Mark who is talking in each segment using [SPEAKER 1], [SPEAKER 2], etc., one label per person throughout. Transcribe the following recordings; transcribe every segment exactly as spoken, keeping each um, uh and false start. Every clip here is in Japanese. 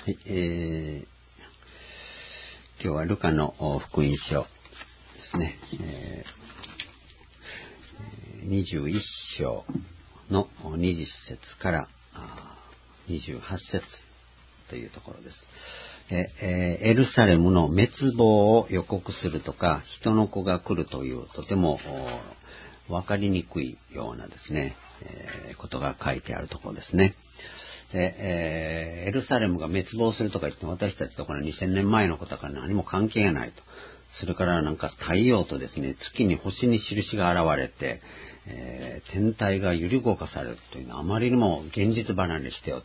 [SPEAKER 1] はい、えー、今日はルカの福音書ですね、えー、にじゅういっ章のにじゅっ節からにじゅうはち節というところです。えー、エルサレムの滅亡を予告するとか、人の子が来るというとても分かりにくいようなですね、えー、ことが書いてあるところですね。でえー、エルサレムが滅亡するとか言っても私たちとこのにせんねんまえのことから何も関係がないと。それからなんか太陽とですね、月に星に印が現れて、えー、天体が揺り動かされるというのはあまりにも現実離れしておって、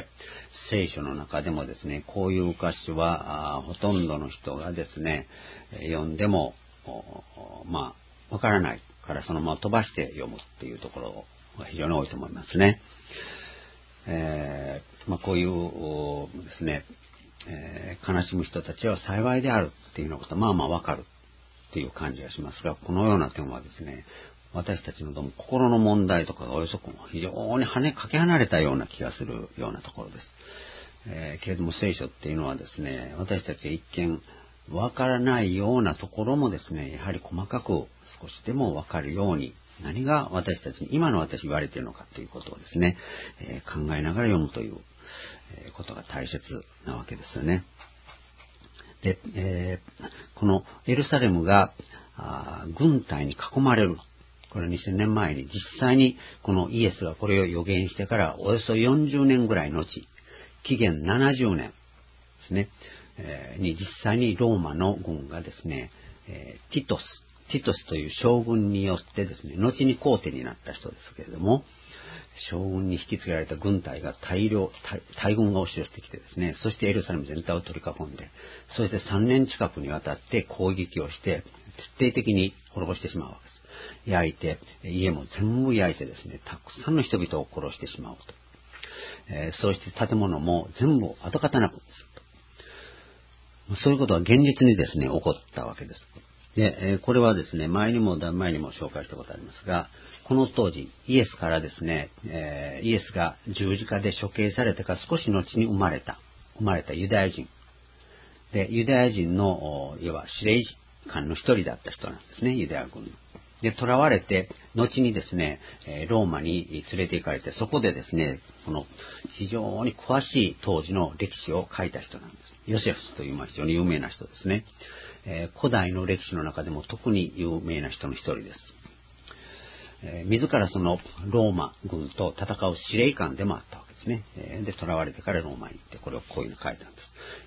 [SPEAKER 1] 聖書の中でもですね、こういう歌詞はほとんどの人がですね、読んでもまあわからないからそのまま飛ばして読むっていうところが非常に多いと思いますね。えーまあ、こういうですね、えー、悲しむ人たちは幸いであるっていうようなことはまあまあわかるっていう感じがしますが、このような点はですね、私たちのどうも心の問題とかがおよそ非常に跳ねかけ離れたような気がするようなところです。えー、けれども聖書っていうのはですね、私たちが一見わからないようなところもですね、やはり細かく少しでもわかるように、何が私たちに今の私言われているのかということをですね、えー、考えながら読むという、えー、ことが大切なわけですよね。で、えー、このエルサレムが軍隊に囲まれる。これにせんねんまえに実際にこのイエスがこれを予言してからおよそよんじゅうねんぐらい後、紀元ななじゅうねんですね、えー、に実際にローマの軍がですね、えー、ティトス、ティトスという将軍によってですね、後に皇帝になった人ですけれども、将軍に引き継げられた軍隊が大量、大軍が押し寄せてきてですね、そしてエルサレム全体を取り囲んで、そしてさんねん近くにわたって攻撃をして、徹底的に滅ぼしてしまうわけです。焼いて、家も全部焼いてですね、たくさんの人々を殺してしまうと。えー、そうして建物も全部跡形なくすると。そういうことは現実にですね、起こったわけです。で、えー、これはですね、前にも前にも紹介したことありますが、この当時、イエスからですね、えー、イエスが十字架で処刑されてから少し後に生まれた、生まれたユダヤ人。で、ユダヤ人の、いわば司令官の一人だった人なんですね、ユダヤ軍の。で、囚われて、後にですね、ローマに連れて行かれて、そこでですね、この非常に詳しい当時の歴史を書いた人なんです。ヨセフスという非常に有名な人ですね。えー、古代の歴史の中でも特に有名な人の一人です。えー、自らそのローマ軍と戦う司令官でもあったわけですね。えー、で、囚われてからローマに行って、これをこういうの書いたんです。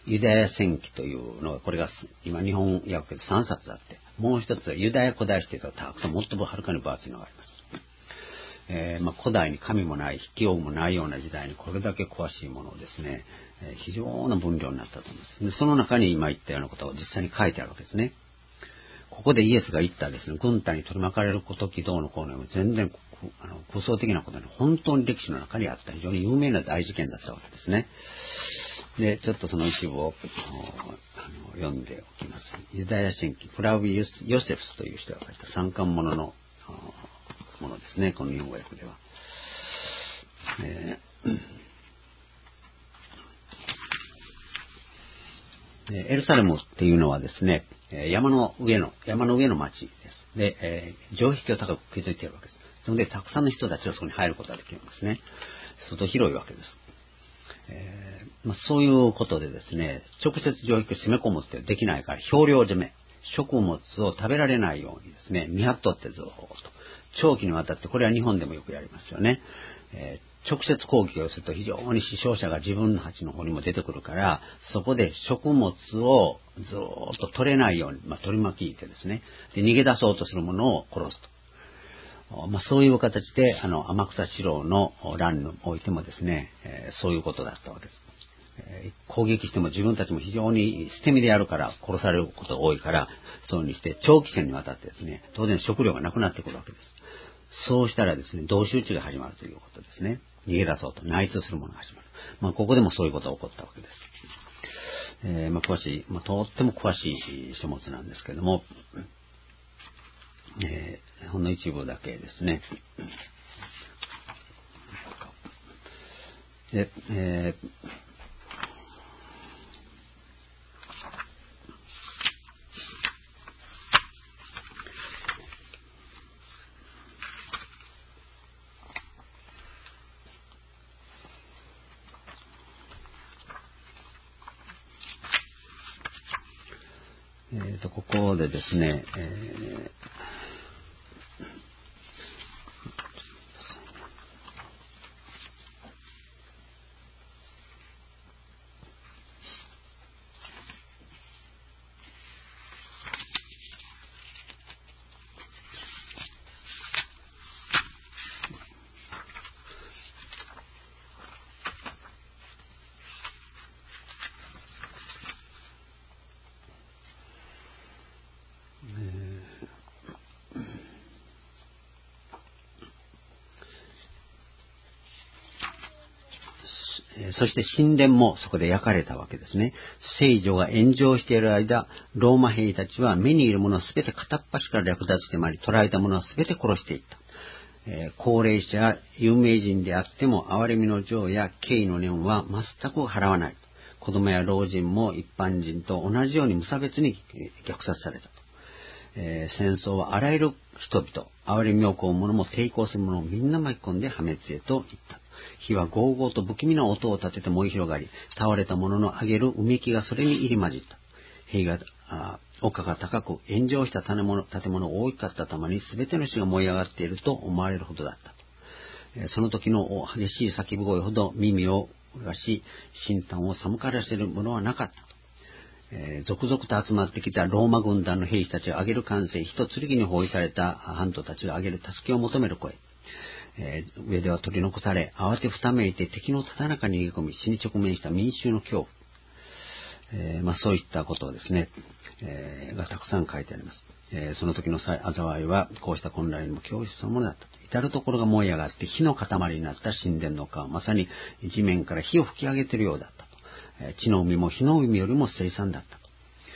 [SPEAKER 1] ユダヤ戦記というのが、これが今日本訳でさんさつあって、もう一つはユダヤ古代史というのがたくさんもっとはるかに分厚いのがあります。えーまあ、古代に神もない、筆記用具もないような時代にこれだけ詳しいものをですね、えー、非常な分量になったと思います。で、その中に今言ったようなことを実際に書いてあるわけですね。ここでイエスが言ったですね、軍隊に取り巻かれることきどうのこうのも全然あの空想的なことに本当に歴史の中にあった非常に有名な大事件だったわけですね。で、ちょっとその一部をあの読んでおきます。ユダヤ神記、フラビウス・ヨセフスという人が書いた三巻物のものですね、この日本語訳では。えー、エルサレムっていうのはですね、山の上の、山の上の町です。で、えー、城壁を高く築いているわけです。それでたくさんの人たちがそこに入ることができるんですね。相当広いわけです。えーまあ、そういうことでですね、直接城壁を攻め込むってできないから、氷梁攻め、食物を食べられないようにですね、見張っとってずっと、長期にわたって、これは日本でもよくやりますよね。えー、直接攻撃をすると非常に死傷者が自分たちの方にも出てくるから、そこで食物をずっと取れないように、まあ、取り巻きてですね、で逃げ出そうとするものを殺すと。まあ、そういう形で、あの、天草四郎の乱においてもですね、えー、そういうことだったわけです。えー、攻撃しても自分たちも非常に捨て身でやるから殺されることが多いから、そうにして長期戦にわたってですね、当然食料がなくなってくるわけです。そうしたらですね、同士討ちが始まるということですね。逃げ出そうと内通するものが始まる。まあ、ここでもそういうことが起こったわけです。えー、まあ、詳しい、まあ、とっても詳しい書物なんですけれども、えー、ほんの一部だけですね。で、ええーと、ここでですね、えーそして神殿もそこで焼かれたわけですね。聖女が炎上している間、ローマ兵たちは目にいるものをすべて片っ端から略奪してまいり、捕らえたものはすべて殺していった。えー、高齢者や有名人であっても、憐れみの情や敬意の念は全く払わない。子供や老人も一般人と同じように無差別に虐殺されたと。えー、戦争はあらゆる人々、憐れみを請う者も抵抗する者をみんな巻き込んで破滅へと行った。火はゴーゴーと不気味な音を立てて燃え広がり、倒れた者の上げるうめきがそれに入り混じった。兵が、あ丘が高く炎上した建物、建物が大きかったために全ての死が燃え上がっていると思われるほどだったと。えー、その時の激しい叫び声ほど耳をがし、心胆を寒からせるものはなかったと。えー、続々と集まってきたローマ軍団の兵士たちが上げる歓声、一剣に包囲された藩徒たちが上げる助けを求める声。えー、上では取り残され、慌てふためいて敵のただ中に逃げ込み、死に直面した民衆の恐怖。えーまあ、そういったことをですね、えー、がたくさん書いてあります。えー、その時の災いは、こうした混乱にも恐怖そのものだったと。至るところが燃え上がって火の塊になった神殿の川、まさに地面から火を吹き上げているようだったと。えー、地の海も火の海よりも凄惨だったと。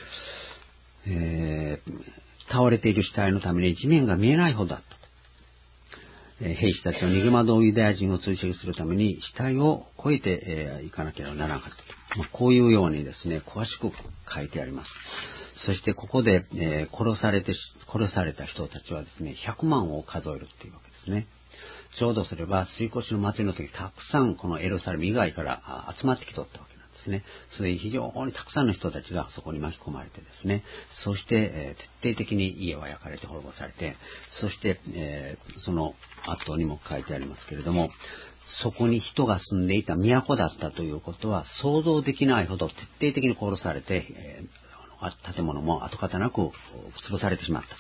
[SPEAKER 1] えー、倒れている死体のために地面が見えないほどだったと。兵士たちは逃げ惑うユダヤ人を追跡するために死体を越えてい、えー、かなければならなかったと、まあ、こういうようにですね詳しく書いてあります。そしてここで、えー、殺されて殺された人たちはですねひゃくまんを数えるっていうわけですね。ちょうどすれば水越の祭りの時たくさんこのエルサレム以外から集まってきとったわけなんですね。それで非常にたくさんの人たちがそこに巻き込まれてですね、そして、えー、徹底的に家は焼かれて滅ぼされて、そして、えー、その後にも書いてありますけれども、そこに人が住んでいた都だったということは想像できないほど徹底的に殺されて、えー、建物も跡形なく潰されてしまった。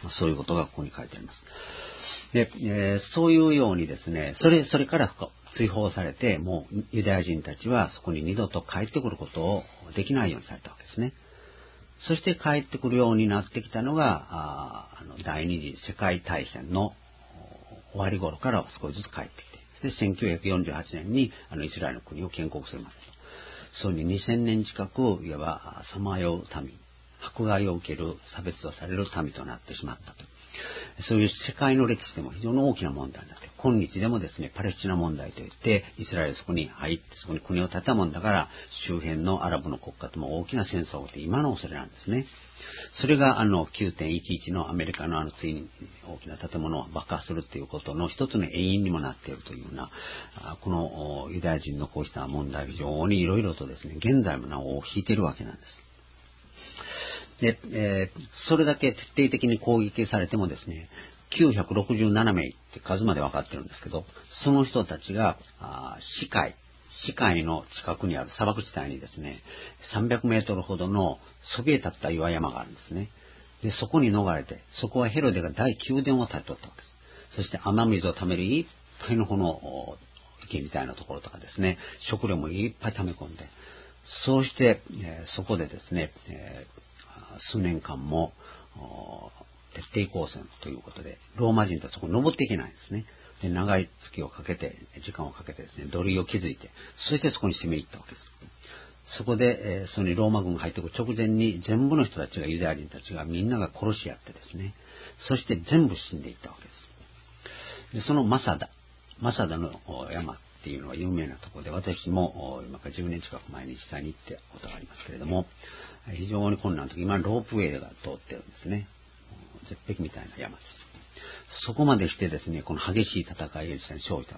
[SPEAKER 1] そういうことがここに書いてあります。で、えー、そういうようにですね、それ、それから追放されて、もうユダヤ人たちはそこに二度と帰ってくることをできないようにされたわけですね。そして帰ってくるようになってきたのが、ああの第二次世界大戦の終わり頃から少しずつ帰ってきて、そしてせんきゅうひゃくよんじゅうはちねんにあのイスラエルの国を建国するまでと。そうににせんねん近く、いわばさまよう民、迫害を受ける、差別とされる民となってしまったと。そういう世界の歴史でも非常に大きな問題になって、今日でもですね、パレスチナ問題といって、イスラエルそこに入って、そこに国を建てたもんだから、周辺のアラブの国家とも大きな戦争が起きて、今の恐れなんですね。それがあの きゅうてんいちいち のアメリカのあのついに大きな建物を爆破するということの一つの遠因にもなっているというような、このユダヤ人のこうした問題、非常にいろいろとですね、現在もなお引いているわけなんです。で、えー、それだけ徹底的に攻撃されてもですね、きゅうひゃくろくじゅうななめいって数まで分かってるんですけど、その人たちがあ死海、死海の近くにある砂漠地帯にですね、さんびゃくメートルほどのそびえ立った岩山があるんですね。で、そこに逃れて、そこはヘロデが大宮殿を建てとったわけです。そして雨水を溜めるいっぱいのこの池みたいなところとかですね、食料もいっぱい溜め込んで、そうして、えー、そこでですね、えー数年間も徹底抗戦ということで、ローマ人とそこに登っていけないんですね。で、長い月をかけて、時間をかけてですね、土塁を築いて、そしてそこに攻め入ったわけです。そこで、えー、そこにローマ軍が入ってくる直前に、全部の人たちが、ユダヤ人たちがみんなが殺し合ってですね、そして全部死んでいったわけです。で、そのマサダ、マサダの山っていうのは有名なところで、私も今からじゅうねん近く前に実際に行ったことがありますけれども、非常に困難な時、今ロープウェイが通ってるんですね。絶壁みたいな山です。そこまでしてですね、この激しい戦いで実際に勝利したわけです。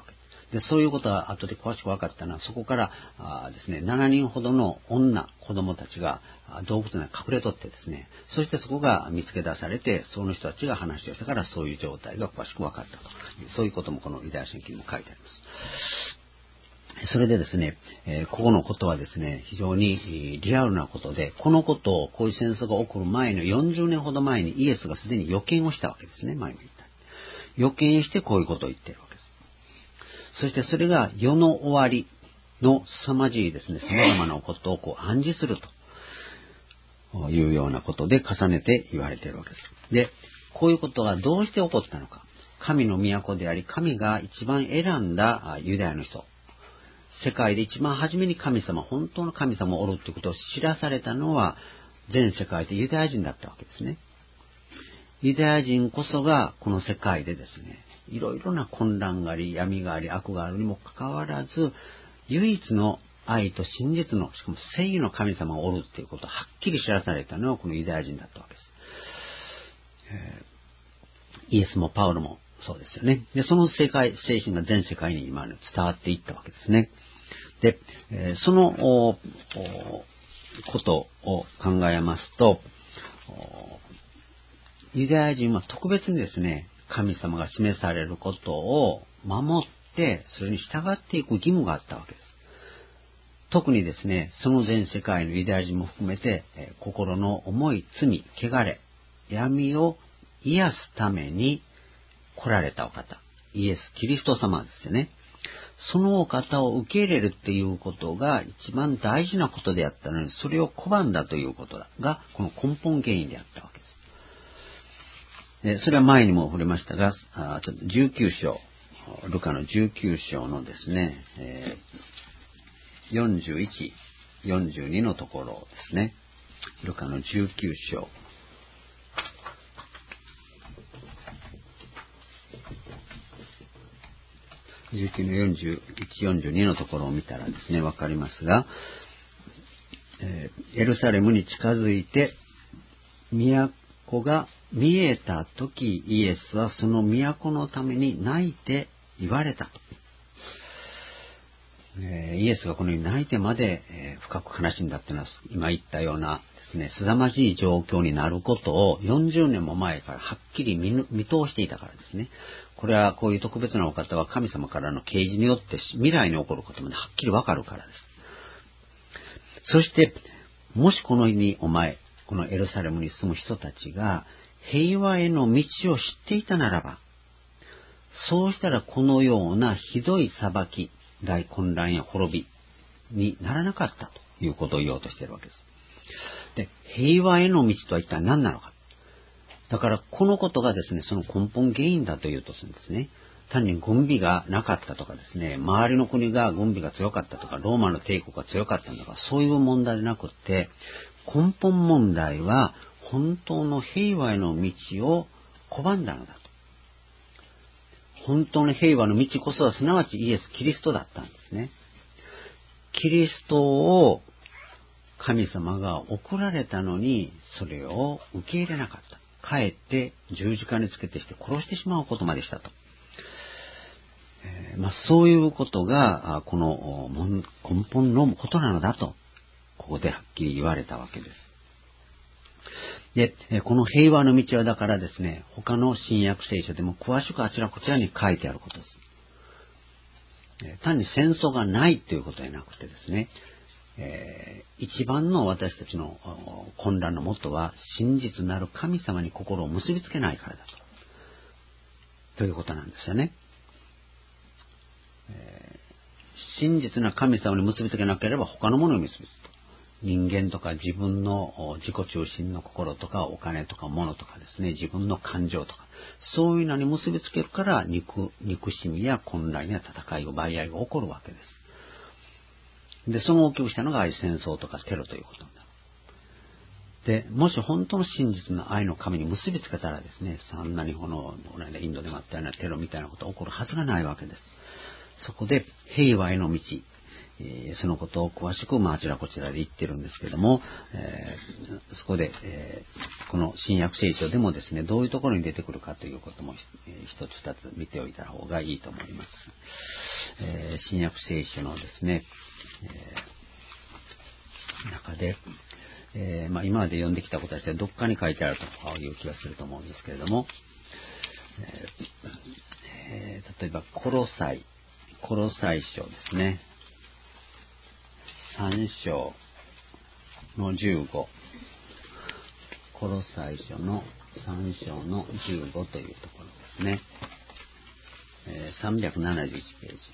[SPEAKER 1] で、そういうことは後で詳しく分かったのは、そこからあですね、しちにんほどの女、子供たちが洞窟に隠れとってですね、そしてそこが見つけ出されて、その人たちが話をしたから、そういう状態が詳しく分かったと。そういうこともこのユダヤ書紀にも書いてあります。それでですね、えー、ここのことはですね、非常にリアルなことで、このことを、こういう戦争が起こる前のよんじゅうねんほど前にイエスがすでに予見をしたわけですね、前も言った。予見してこういうことを言っているわけです。そしてそれが世の終わりの凄まじいですね、様々なことをこう暗示するというようなことで重ねて言われているわけです。で、こういうことがどうして起こったのか。神の都であり、神が一番選んだユダヤの人。世界で一番初めに神様、本当の神様をおるということを知らされたのは、全世界でユダヤ人だったわけですね。ユダヤ人こそがこの世界でですね、いろいろな混乱があり、闇があり、悪があるにもかかわらず、唯一の愛と真実の、しかも正義の神様がおるということをはっきり知らされたのはこのユダヤ人だったわけです。えー、イエスもパウロもそうですよね。で、その世界、精神が全世界に今伝わっていったわけですね。で、えー、そのことを考えますと、ユダヤ人は特別にですね、神様が示されることを守って、それに従っていく義務があったわけです。特にですね、その全世界のユダヤ人も含めて、えー、心の重い罪、汚れ、闇を癒すために来られたお方、イエス・キリスト様ですよね。そのお方を受け入れるっていうことが一番大事なことであったのに、それを拒んだということが、この根本原因であったわけです。でそれは前にも触れましたが、あちょっとじゅうきゅう章、ルカのじゅうきゅう章のですね、えー、よんじゅういち、よんじゅうにのところですね。ルカのじゅうきゅう章。じゅうきゅうのよんじゅういち、よんじゅうにのところを見たらですね、わかりますが、えー、エルサレムに近づいて、都が見えたとき、イエスはその都のために泣いて言われたと。えー、イエスがこのように泣いてまで、えー、深く悲しんだというのは、今言ったようなですね、凄まじい状況になることをよんじゅうねんも前からはっきり 見, 見通していたからですね。これはこういう特別なお方は神様からの啓示によって未来に起こることまではっきりわかるからです。そして、もしこの日にお前、このエルサレムに住む人たちが平和への道を知っていたならば、そうしたらこのようなひどい裁き、大混乱や滅びにならなかったということを言おうとしているわけです。で、平和への道とは一体何なのか。だからこのことがですね、その根本原因だというとするんですね。単に軍備がなかったとかですね、周りの国が軍備が強かったとか、ローマの帝国が強かったんだとか、そういう問題じゃなくって、根本問題は本当の平和への道を拒んだのだと。本当の平和の道こそはすなわちイエス・キリストだったんですね。キリストを神様が送られたのに、それを受け入れなかった。かえって十字架につけてして殺してしまうことまでしたと。えーまあ、そういうことがこの根本のことなのだと、ここではっきり言われたわけです。で、この平和の道はだからですね、他の新約聖書でも詳しくあちらこちらに書いてあることです。単に戦争がないということではなくてですね、えー、一番の私たちの混乱のもとは真実なる神様に心を結びつけないからだと。ということなんですよね。えー、真実な神様に結びつけなければ他のものに結びつく。人間とか自分の自己中心の心とかお金とか物とかですね、自分の感情とか、そういうのに結びつけるから憎、憎しみや混乱や戦い、奪い合いが起こるわけです。で、その起きしたのが戦争とかテロということなんだ。で、もし本当の真実の愛の神に結びつけたらですね、そんなにこの、インドでもあったようなテロみたいなことが起こるはずがないわけです。そこで平和への道、 えー、そのことを詳しく、まあ、あちらこちらで言ってるんですけども、えー、そこで、えー、この新約聖書でもですね、どういうところに出てくるかということも、えー、一つ二つ見ておいた方がいいと思います。えー、新約聖書のですね、えー、中で、えーまあ、今まで読んできたことはどっかに書いてあるという気がすると思うんですけれども、えー、例えばコロサイコロサイ書ですね、さん章のじゅうご、コロサイ書のさん章のじゅうごというところですね、えー、さんびゃくななじゅういちページ、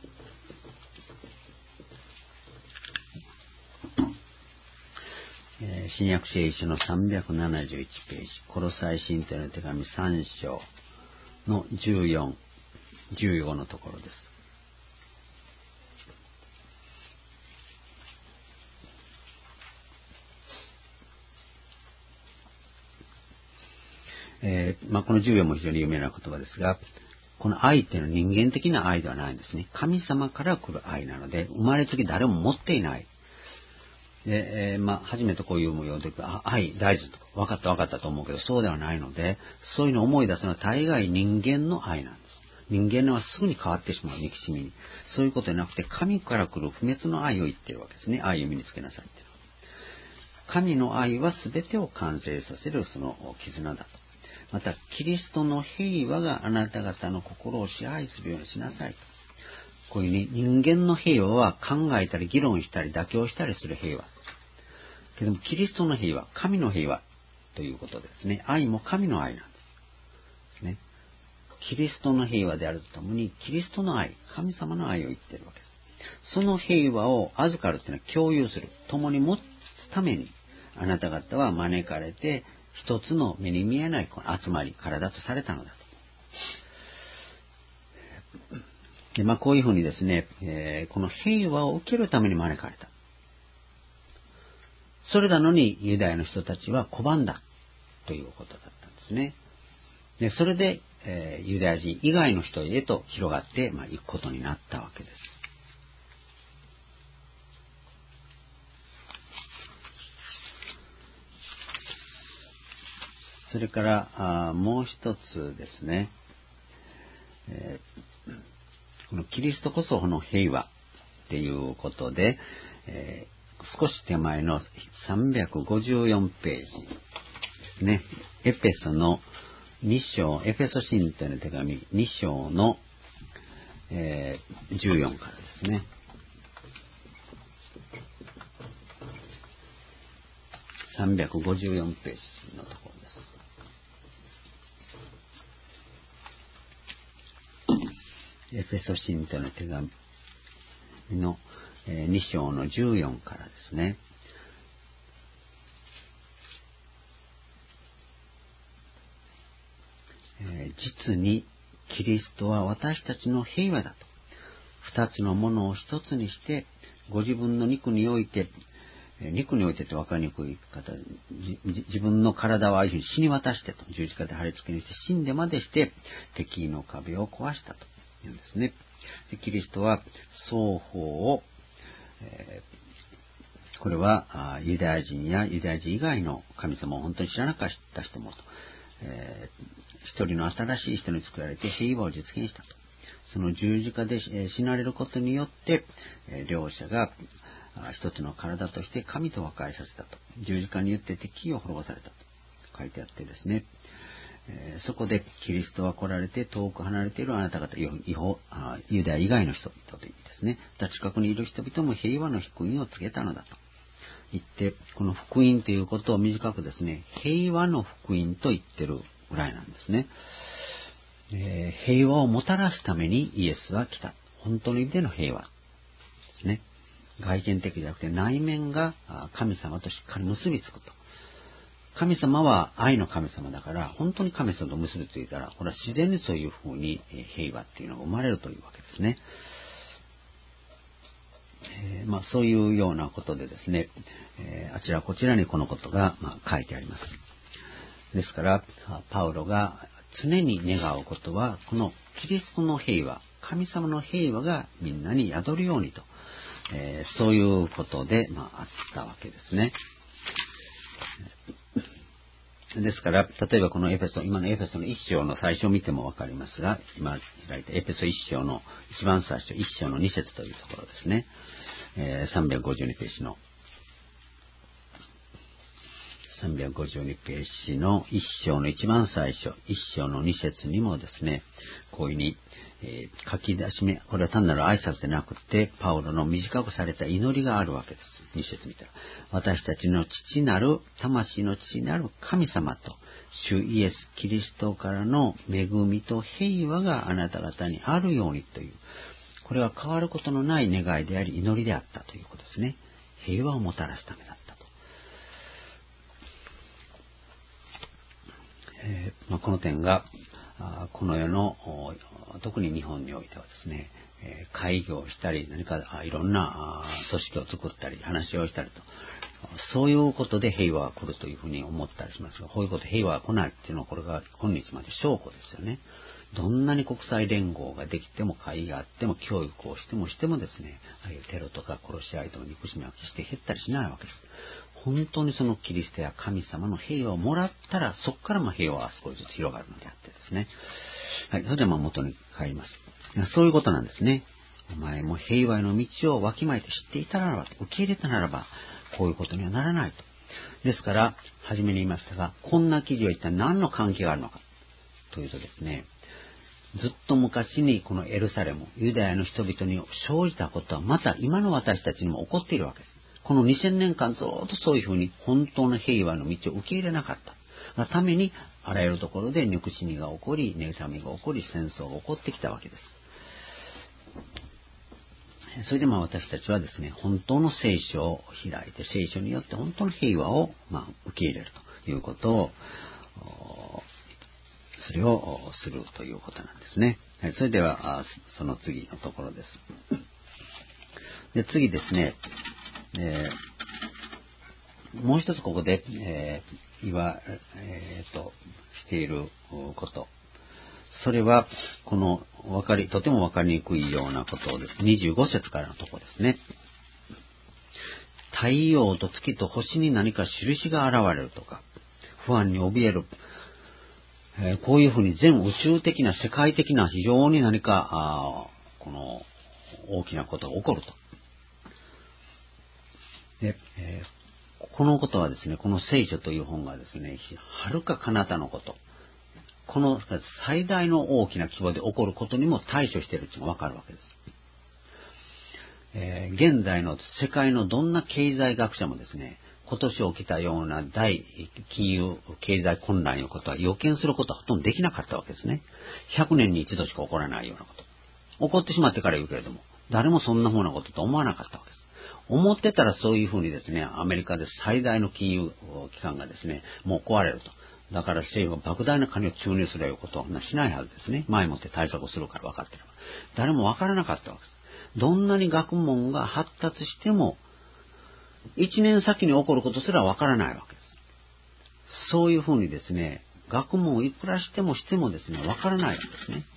[SPEAKER 1] えー、新約聖書のさんびゃくななじゅういちページ、コロサイ信徒への手紙さん章のじゅうよん、じゅうごのところです。えーまあ、このじゅうよんも非常に有名な言葉ですが、この愛っていうのは人間的な愛ではないんですね。神様から来る愛なので、生まれつき誰も持っていない。で、えー、まあ、初めてこういうものを読んで、あ、愛大事とか、分かった分かったと思うけど、そうではないので、そういうのを思い出すのは大概人間の愛なんです。人間のはすぐに変わってしまう、憎しみに。そういうことじゃなくて、神から来る不滅の愛を言ってるわけですね。愛を身につけなさいっていうのは。神の愛は全てを完成させるその絆だと。また、キリストの平和があなた方の心を支配するようにしなさいと。こういうに人間の平和は考えたり議論したり妥協したりする平和。けども、キリストの平和、神の平和ということですね。愛も神の愛なんです。ですね。キリストの平和であるとともに、キリストの愛、神様の愛を言っているわけです。その平和を預かるというのは共有する、共に持つために、あなた方は招かれて、一つの目に見えない集まり、体とされたのだと。でまあ、こういうふうにですね、えー、この平和を受けるために招かれた。それなのにユダヤの人たちは拒んだということだったんですね。でそれで、えー、ユダヤ人以外の人へと広がって、まあ、行くことになったわけです。それからあもう一つですね、えー、このキリストこそこの平和っていうことで、えー、少し手前のさんびゃくごじゅうよんページですね。エペソのに章、エペソ信徒への手紙に章の、えー、じゅうよんからですね。さんびゃくごじゅうよんページのところです。エペソ信徒への手紙のに章のじゅうよんからですね。実にキリストは私たちの平和だと。二つのものを一つにして、ご自分の肉において、肉においてって分かりにくい方、自分の体をああいうふうに死に渡してと、十字架で貼り付けにして死んでまでして敵の壁を壊したというんですね。でキリストは双方を、えー、これはユダヤ人やユダヤ人以外の神様を本当に知らなかった人もと、えー、一人の新しい人に作られて平和を実現したと。その十字架で死なれることによって、両者が一つの体として神と和解させたと。十字架によって敵を滅ぼされたと書いてあってですね、えー、そこでキリストは来られて遠く離れているあなた方、ユダヤ以外の人々というですね、近くにいる人々も平和の福音を告げたのだと言って、この福音ということを短くですね、平和の福音と言ってるぐらいなんですね。えー、平和をもたらすためにイエスは来た。本当の意味での平和ですね。外見的じゃなくて内面が神様としっかり結びつくと。神様は愛の神様だから、本当に神様と結びついたら、これは自然にそういうふうに平和っていうのが生まれるというわけですね。えーまあ、そういうようなことでですね、えー、あちらこちらにこのことが、まあ、書いてあります。ですから、パウロが常に願うことは、このキリストの平和、神様の平和がみんなに宿るようにと、 えー、そういうことで、まあ、あったわけですね。ですから、例えばこのエペソ、今のエペソの一章の最初を見てもわかりますが、今開いたエペソ一章の一番最初、一章の二節というところですね。えー、さんびゃくごじゅうにページの、さんびゃくごじゅうにページの一章の一番最初、一章の二節にもですね、こういうふうに、えー、書き出し目、これは単なる挨拶でなくて、パウロの短くされた祈りがあるわけです。二節見たら。私たちの父なる、魂の父なる神様と、主イエス・キリストからの恵みと平和があなた方にあるようにという、これは変わることのない願いであり、祈りであったということですね。平和をもたらすためだったと。えーまあ、この点がこの世の特に日本においてはですね、えー、会議をしたり何かいろんな組織を作ったり話をしたりと、そういうことで平和が来るというふうに思ったりしますが、こういうこと平和が来ないっていうのはこれが今日まで証拠ですよね。どんなに国際連合ができても会議があっても教育をしてもしてもですね、ああいうテロとか殺し合いとか憎しみは決して減ったりしないわけです。本当にそのキリストや神様の平和をもらったら、そこからも平和は少しずつ広がるのであってですね。はい、それでまあ元に帰ります。そういうことなんですね。お前も平和への道をわきまえて知っていたならば、受け入れたならば、こういうことにはならないと。ですから、初めに言いましたが、こんな記事は一体何の関係があるのかというとですね、ずっと昔にこのエルサレム、ユダヤの人々に生じたことは、また今の私たちにも起こっているわけです。このにせんねんかんずっとそういうふうに本当の平和の道を受け入れなかった。がために、あらゆるところで憎しみが起こり、妬みが起こり、戦争が起こってきたわけです。それでまあ私たちはですね、本当の聖書を開いて、聖書によって本当の平和をまあ受け入れるということを、それをするということなんですね。はい、それでは、その次のところです。で、次ですね、えー、もう一つここで、えー、言わ、えー、と、していること。それは、この、わかり、とてもわかりにくいようなことをです。にじゅうご節からのところですね。太陽と月と星に何か印が現れるとか、不安に怯える、えー、こういうふうに全宇宙的な世界的な非常に何か、あこの大きなことが起こると。で、えー、このことはですね、この聖書という本がですね、はるか彼方のこと、この最大の大きな規模で起こることにも対処しているというのがわかるわけです。えー、現在の世界のどんな経済学者もですね、今年起きたような大金融経済混乱のことは予見することはほとんどできなかったわけですね。ひゃくねんに一度しか起こらないようなこと。起こってしまってから言うけれども、誰もそんなふうなことと思わなかったわけです。思ってたらそういうふうにですね、アメリカで最大の金融機関がですね、もう壊れると。だから政府が莫大な金を注入するということはしないはずですね。前もって対策をするから分かってれば。誰も分からなかったわけです。どんなに学問が発達しても、一年先に起こることすら分からないわけです。そういうふうにですね、学問をいくらしてもしてもですね、分からないわけですね。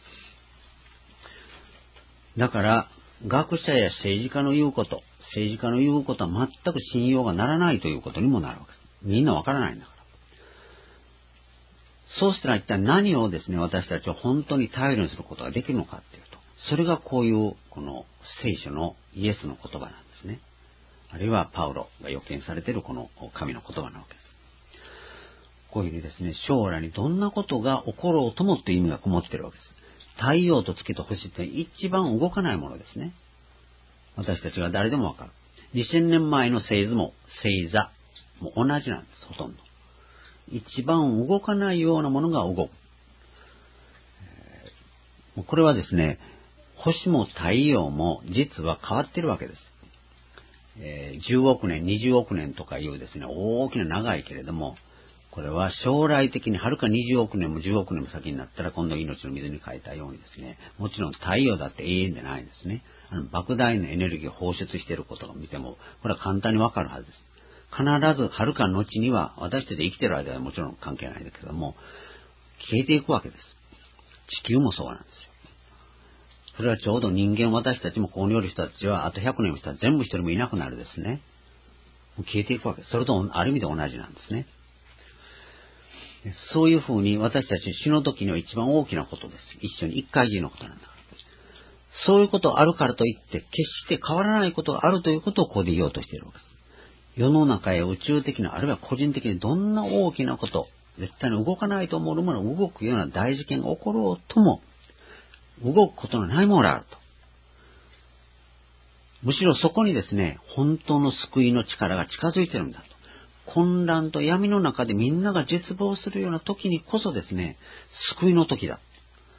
[SPEAKER 1] だから、学者や政治家の言うこと、政治家の言うことは全く信用がならないということにもなるわけです。みんな分からないんだから。そうしたら一体何をですね、私たちは本当に頼りにすることができるのかっていうと、それがこういう、この聖書のイエスの言葉なんですね。あるいはパウロが予見されているこの神の言葉なわけです。こういうふうにですね、将来にどんなことが起ころうともという意味がこもっているわけです。太陽と月と星って一番動かないものですね。私たちが誰でもわかる。にせんねんまえの星図も星座も同じなんです、ほとんど。一番動かないようなものが動く。これはですね、星も太陽も実は変わっているわけです。えー、じゅうおくねん、にじゅうおくねんとかいうですね、大きな長いけれども、これは将来的にはるかにじゅうおくねんもじゅうおくねんも先になったら今度命の水に変えたようにですね、もちろん太陽だって永遠でないんですね。あの莫大なエネルギーを放出していることを見ても、これは簡単にわかるはずです。必ずはるか後には、私たち生きている間はもちろん関係ないんだけども、消えていくわけです。地球もそうなんですよ。 それはちょうど人間、私たちもここにおる人たちは、あとひゃくねんもしたら全部一人もいなくなるですね。消えていくわけです。それとある意味で同じなんですね。そういうふうに私たち死ぬ時には一番大きなことです。一緒に一回中のことなんだから。そういうことあるからといって、決して変わらないことがあるということをここで言おうとしているわけです。世の中や宇宙的な、あるいは個人的にどんな大きなこと、絶対に動かないと思うものが動くような大事件が起ころうとも、動くことのないものがあると。むしろそこにですね、本当の救いの力が近づいてるんだと。混乱と闇の中でみんなが絶望するような時にこそですね、救いの時だ。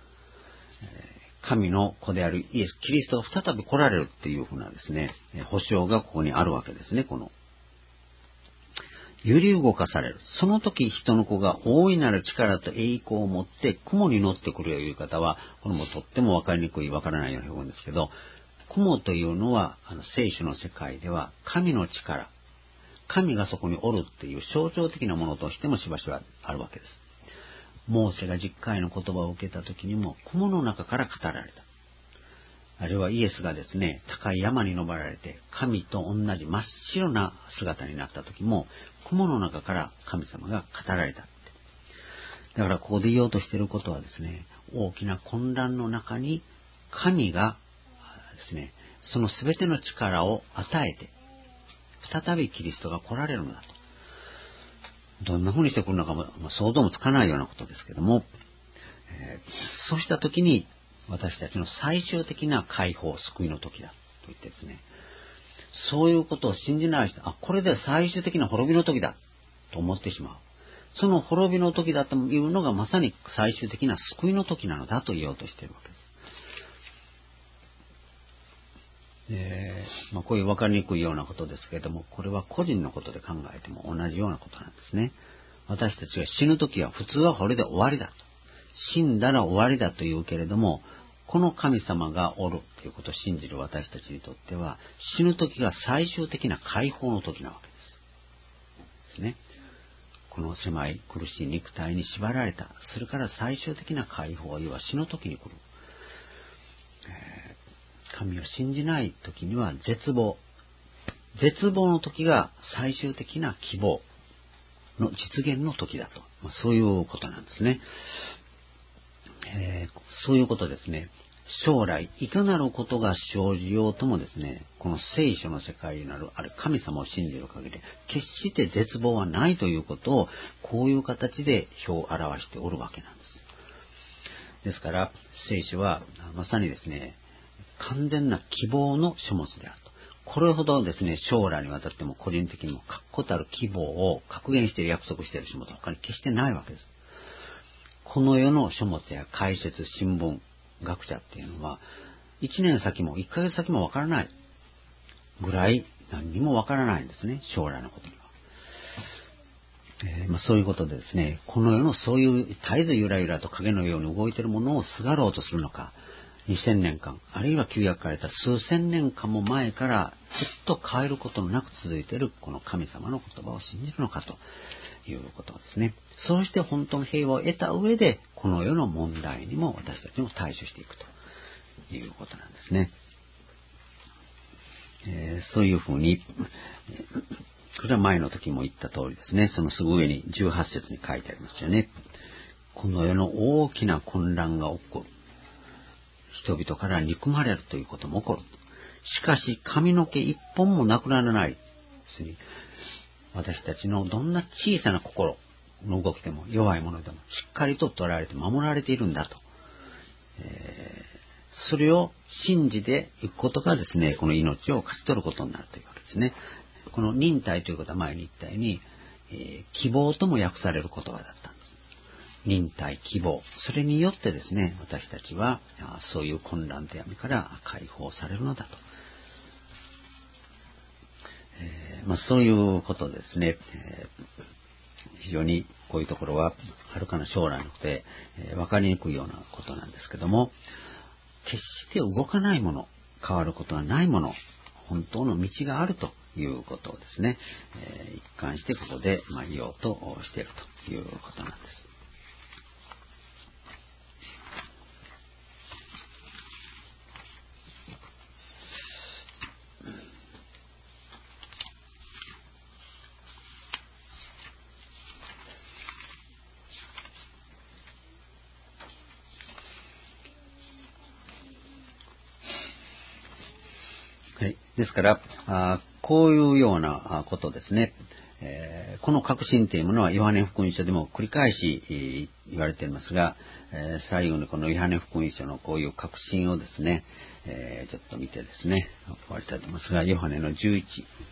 [SPEAKER 1] 神の子であるイエス・キリストが再び来られるっていうふうなですね、保証がここにあるわけですね、この。揺り動かされる。その時人の子が大いなる力と栄光を持って雲に乗ってくるという言い方は、これもとってもわかりにくい、わからないような表現ですけど、雲というのは、あの聖書の世界では神の力、神がそこにおるっていう象徴的なものとしてもしばしばあるわけです。モーセが十回の言葉を受けた時にも雲の中から語られた。あるいはイエスがですね、高い山に登られて神と同じ真っ白な姿になった時も雲の中から神様が語られた。だからここで言おうとしていることはですね、大きな混乱の中に神がですね、その全ての力を与えて再びキリストが来られるのだと。どんな風にして来るのかも想像もつかないようなことですけども、えー、そうした時に私たちの最終的な解放、救いの時だと言ってですね、そういうことを信じない人、あ、これで最終的な滅びの時だと思ってしまう。その滅びの時だというのがまさに最終的な救いの時なのだと言おうとしているわけです。えーまあ、こういう分かりにくいようなことですけれども、これは個人のことで考えても同じようなことなんですね。私たちが死ぬときは普通はこれで終わりだと。死んだら終わりだと言うけれども、この神様がおるということを信じる私たちにとっては、死ぬときが最終的な解放の時なわけです。ですね。この狭い苦しい肉体に縛られた、それから最終的な解放は死ぬ時に来る。えー神を信じない時には絶望。絶望の時が最終的な希望の実現の時だと。まあ、そういうことなんですね、えー。そういうことですね。将来、いかなることが生じようともですね、この聖書の世界になる、ある神様を信じる限り、決して絶望はないということを、こういう形で表を表しておるわけなんです。ですから、聖書はまさにですね、完全な希望の書物であると。これほどですね、将来にわたっても個人的にも確固たる希望を確言している、約束している書物は他に決してないわけです。この世の書物や解説、新聞、学者っていうのは、いちねん先もいっかげつ先もわからないぐらい何にもわからないんですね、将来のことには。えーまあ、そういうことでですね、この世のそういう絶えずゆらゆらと影のように動いているものをすがろうとするのか、にせんねんかん、あるいは旧約からた数千年間も前からずっと変えることのなく続いているこの神様の言葉を信じるのかということですね。そうして本当の平和を得た上で、この世の問題にも私たちも対処していくということなんですね。えー、そういうふうに、これは前の時も言った通りですね。そのすぐ上にじゅうはち節に書いてありますよね。この世の大きな混乱が起こる。人々から憎まれるということも起こる。しかし髪の毛一本もなくならないですね。私たちのどんな小さな心の動きでも弱いものでもしっかりと捉えられて守られているんだと、えー、それを信じていくことがですね、この命を勝ち取ることになるというわけですね。この忍耐ということは前に言ったように、えー、希望とも訳される言葉だったんです。忍耐、希望、それによってですね、私たちはそういう混乱と闇から解放されるのだと、えーまあ、そういうことですね、えー、非常にこういうところははるかな将来のことで、えー、分かりにくいようなことなんですけども、決して動かないもの、変わることはないもの、本当の道があるということをですね、えー、一貫してここで、まあ、言おうとしているということなんです。 ですから、あこういうようなことですね。えー、この確信というものはヨハネ福音書でも繰り返し言われていますが、えー、最後にこのヨハネ福音書のこういう確信をですね、えー、ちょっと見てですね、終わりたいと思いますが、ヨハネのじゅういち、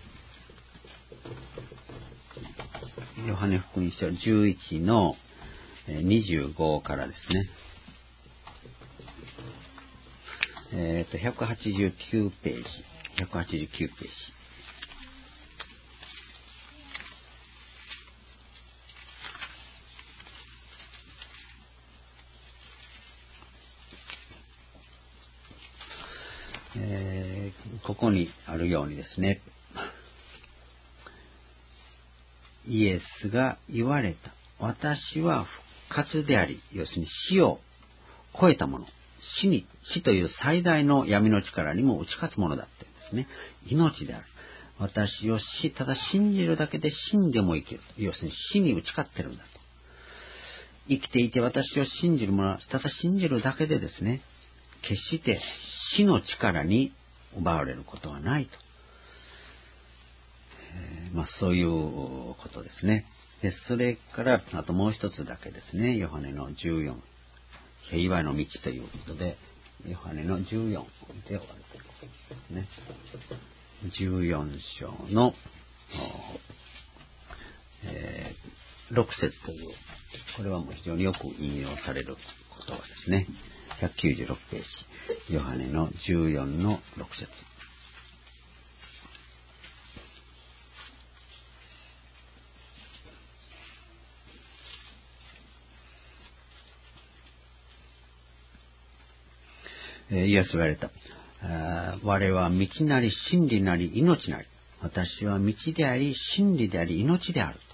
[SPEAKER 1] ヨハネ福音書じゅういちのにじゅうごからですね、えっと、ひゃくはちじゅうきゅうページ、ひゃくはちじゅうきゅうページ。えー、ここにあるようにですね、イエスが言われた。私は復活であり、要するに死を超えたもの。死に、死という最大の闇の力にも打ち勝つものだってですね。命である。私を死、ただ信じるだけで死んでも生きる。要するに死に打ち勝ってるんだと。生きていて私を信じる者は、ただ信じるだけでですね、決して死の力に奪われることはないと。えー、まあそういうことですね。で、それから、あともう一つだけですね。ヨハネのじゅうよん。平和の道ということで、ヨハネのじゅうよんで終わるということですね。じゅうよん章の、えー、ろく節という、これはもう非常によく引用される言葉ですね。ひゃくきゅうじゅうろくページ、ヨハネのじゅうよんのろく節。イエスは言われた。我は道なり真理なり命なり。私は道であり真理であり命である。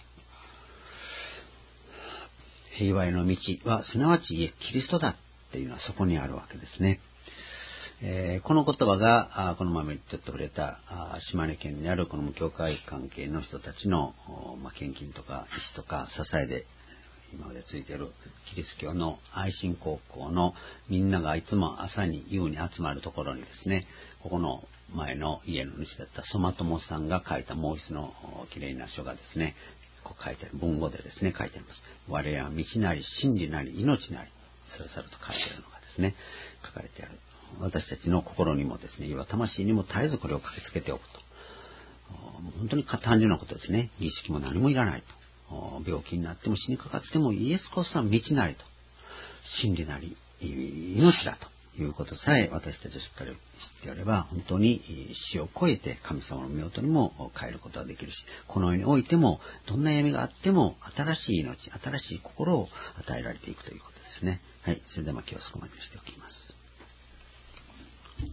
[SPEAKER 1] 平和への道はすなわちキリストだっていうのはそこにあるわけですね。えー、この言葉がこの前ちょっと触れた島根県にあるこの無教会関係の人たちの、まあ、献金とか石とか支えで今までついているキリスト教の愛心高校のみんながいつも朝に夕に集まるところにですね、ここの前の家の主だったソマトモさんが書いたもう一つのきれいな書がですね、こう書いてある文語でですね書いてあります。我らは道なり真理なり命なり、さらさらと書いてあるのがですね書かれてある。私たちの心にもですね、いわ魂にも絶えずこれを書きつけておくと。本当に単純なことですね。儀式も何もいらないと。病気になっても死にかかってもイエスこそは道なりと、真理なり命だということさえ私たちしっかり知ってやれば、本当に死を超えて神様の御事にも変えることができるし、この世においてもどんな闇があっても新しい命、新しい心を与えられていくということですね。はい、それでは今日はそこまでにしておきます。